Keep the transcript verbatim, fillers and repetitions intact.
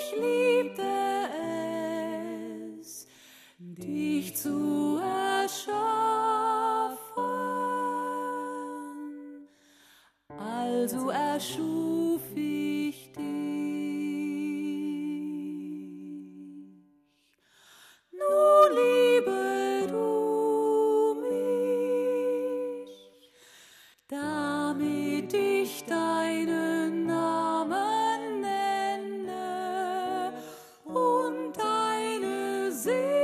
ich liebte es, dich zu erschaffen. Also erschuf ich dich. Nun liebe du mich, damit ich deinen Namen nenne und deine Seele